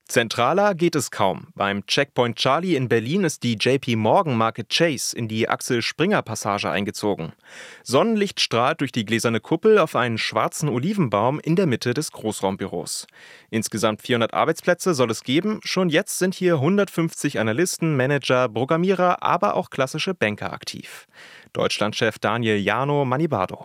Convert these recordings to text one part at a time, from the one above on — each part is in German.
Zentraler geht es kaum. Beim Checkpoint Charlie in Berlin ist die JP-Morgan-Marke Chase in die Axel-Springer-Passage eingezogen. Sonnenlicht strahlt durch die gläserne Kuppel auf einen schwarzen Olivenbaum in der Mitte des Großraumbüros. Insgesamt 400 Arbeitsplätze soll es geben. Schon jetzt sind hier 150 Analysten, Manager, Programmierer, aber auch klassische Banker aktiv. Deutschlandchef Daniel Jarno Manibardo.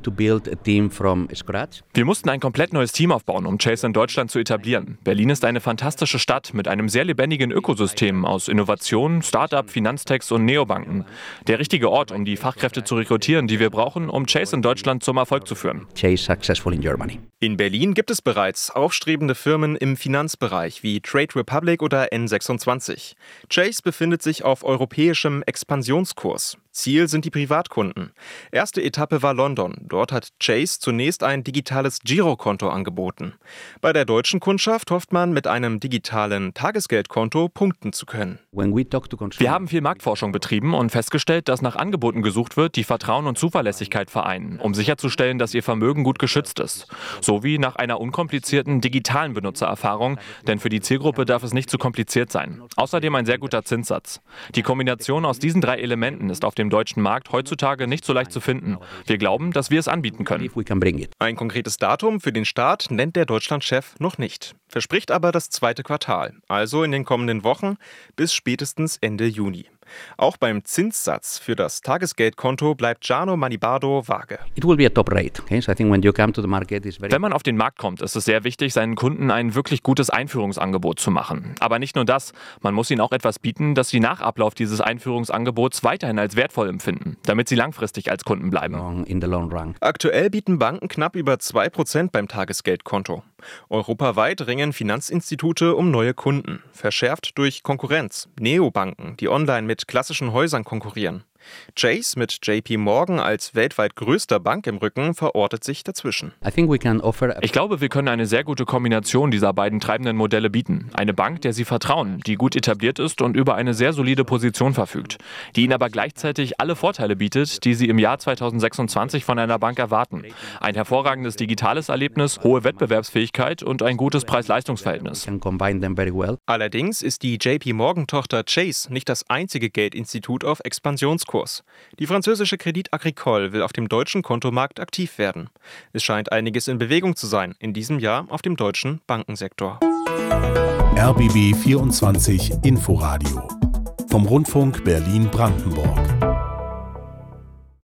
Wir mussten ein komplett neues Team aufbauen, um Chase in Deutschland zu etablieren. Berlin ist eine fantastische Stadt mit einem sehr lebendigen Ökosystem aus Innovationen, Start-up, Finanztechs und Neobanken. Der richtige Ort, um die Fachkräfte zu rekrutieren, die wir brauchen, um Chase in Deutschland zum Erfolg zu führen. In Berlin gibt es bereits aufstrebende Firmen im Finanzbereich wie Trade Republic oder N26. Chase befindet sich auf europäischem Expansionskurs. Ziel sind die Privatkunden. Erste Etappe war London. Dort hat Chase zunächst ein digitales Girokonto angeboten. Bei der deutschen Kundschaft hofft man, mit einem digitalen Tagesgeldkonto punkten zu können. Wir haben viel Marktforschung betrieben und festgestellt, dass nach Angeboten gesucht wird, die Vertrauen und Zuverlässigkeit vereinen, um sicherzustellen, dass ihr Vermögen gut geschützt ist. Sowie nach einer unkomplizierten digitalen Benutzererfahrung, denn für die Zielgruppe darf es nicht zu kompliziert sein. Außerdem ein sehr guter Zinssatz. Die Kombination aus diesen 3 Elementen ist auf dem deutschen Markt heutzutage nicht so leicht zu finden. Wir glauben, dass wir es anbieten können. Ein konkretes Datum für den Start nennt der Deutschlandchef noch nicht. Verspricht aber das 2. Quartal, also in den kommenden Wochen bis spätestens Ende Juni. Auch beim Zinssatz für das Tagesgeldkonto bleibt Jarno Manibardo vage. Wenn man auf den Markt kommt, ist es sehr wichtig, seinen Kunden ein wirklich gutes Einführungsangebot zu machen. Aber nicht nur das, man muss ihnen auch etwas bieten, das sie nach Ablauf dieses Einführungsangebots weiterhin als wertvoll empfinden, damit sie langfristig als Kunden bleiben. Aktuell bieten Banken knapp über 2% beim Tagesgeldkonto. Europaweit ringen Finanzinstitute um neue Kunden, verschärft durch Konkurrenz. Neobanken, die online mit klassischen Häusern konkurrieren. Chase mit JP Morgan als weltweit größter Bank im Rücken verortet sich dazwischen. Ich glaube, wir können eine sehr gute Kombination dieser beiden treibenden Modelle bieten. Eine Bank, der Sie vertrauen, die gut etabliert ist und über eine sehr solide Position verfügt, die Ihnen aber gleichzeitig alle Vorteile bietet, die Sie im Jahr 2026 von einer Bank erwarten. Ein hervorragendes digitales Erlebnis, hohe Wettbewerbsfähigkeit und ein gutes Preis-Leistungs-Verhältnis. Allerdings ist die JP Morgan-Tochter Chase nicht das einzige Geldinstitut auf Expansionskurs. Die französische Credit Agricole will auf dem deutschen Kontomarkt aktiv werden. Es scheint einiges in Bewegung zu sein in diesem Jahr auf dem deutschen Bankensektor. RBB 24 Inforadio vom Rundfunk Berlin-Brandenburg.